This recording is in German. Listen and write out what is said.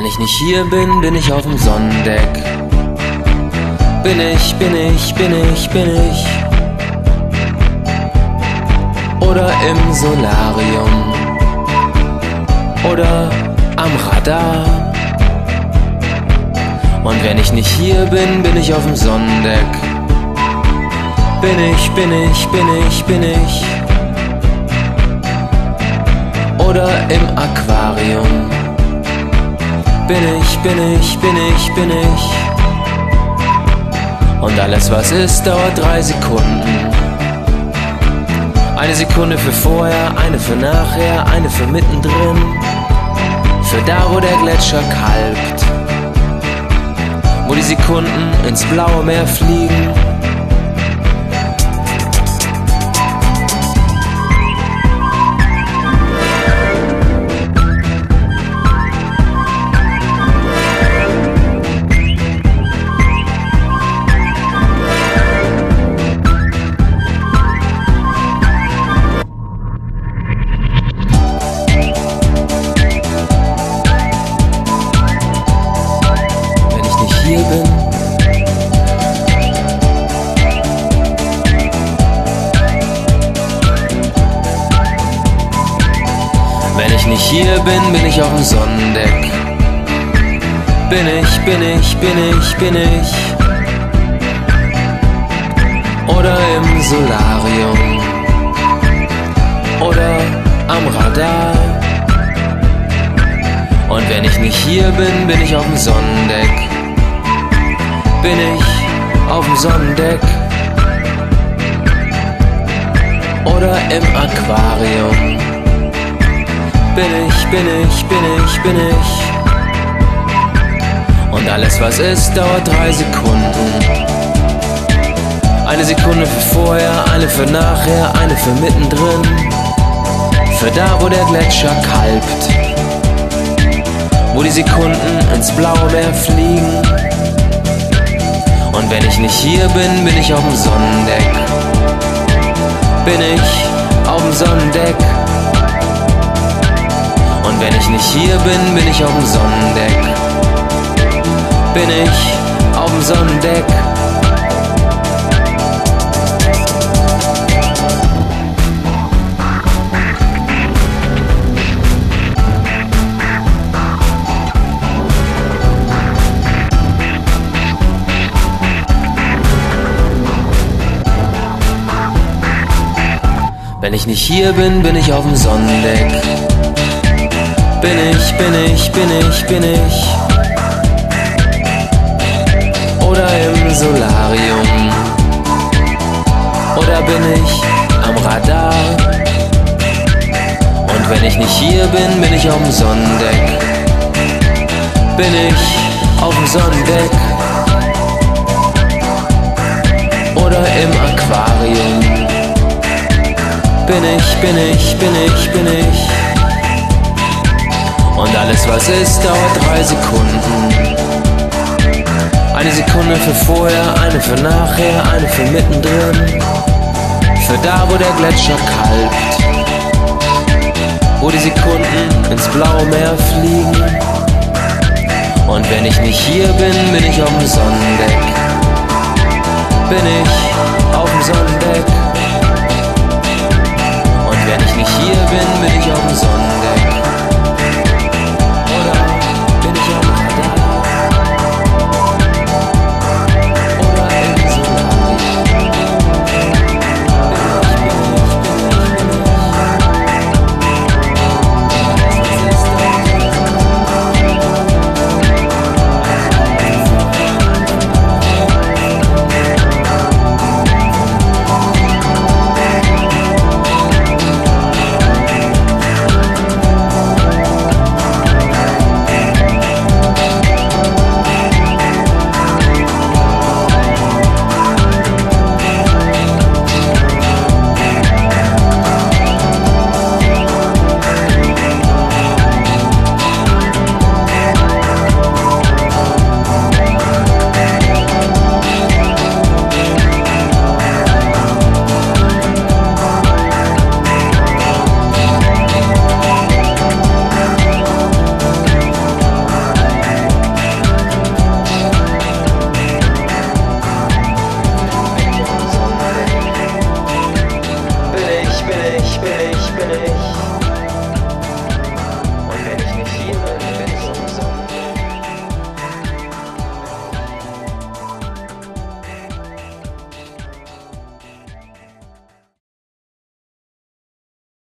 ich nicht hier bin, bin ich auf dem Sonnendeck. Bin ich. Oder im Solarium. Oder am Radar. Und wenn ich nicht hier bin, bin ich auf dem Sonnendeck. Bin ich. Oder im Aquarium. Bin ich. Und alles was ist, dauert 3 Sekunden. Eine Sekunde für vorher, eine für nachher, eine für mittendrin. Für da, wo der Gletscher kalbt. Wo die Sekunden ins blaue Meer fliegen. Hier bin. Wenn ich nicht hier bin, bin ich auf dem Sonnendeck. Bin ich. Oder im Solarium. Oder am Radar. Und wenn ich nicht hier bin, bin ich auf dem Sonnendeck. Bin ich auf dem Sonnendeck oder im Aquarium. Bin ich. Und alles was ist, dauert 3 Sekunden. Eine Sekunde für vorher, eine für nachher, eine für mittendrin. Für da, wo der Gletscher kalbt. Wo die Sekunden ins blaue Meer fliegen. Und wenn ich nicht hier bin, bin ich auf dem Sonnendeck. Bin ich auf dem Sonnendeck. Und wenn ich nicht hier bin, bin ich auf dem Sonnendeck. Bin ich auf dem Sonnendeck. Wenn ich nicht hier bin, bin ich auf dem Sonnendeck. Bin ich. Oder im Solarium. Oder bin ich am Radar. Und wenn ich nicht hier bin, bin ich auf dem Sonnendeck. Bin ich auf dem Sonnendeck. Oder im Aquarium. Bin ich. Und alles was ist, dauert 3 Sekunden. Eine Sekunde für vorher, eine für nachher, eine für mittendrin. Für da, wo der Gletscher kalbt. Wo die Sekunden ins blaue Meer fliegen. Und wenn ich nicht hier bin, bin ich auf dem Sonnendeck. Bin ich auf dem Sonnendeck. Wenn ich nicht hier bin, bin ich auf dem Sonnendeck.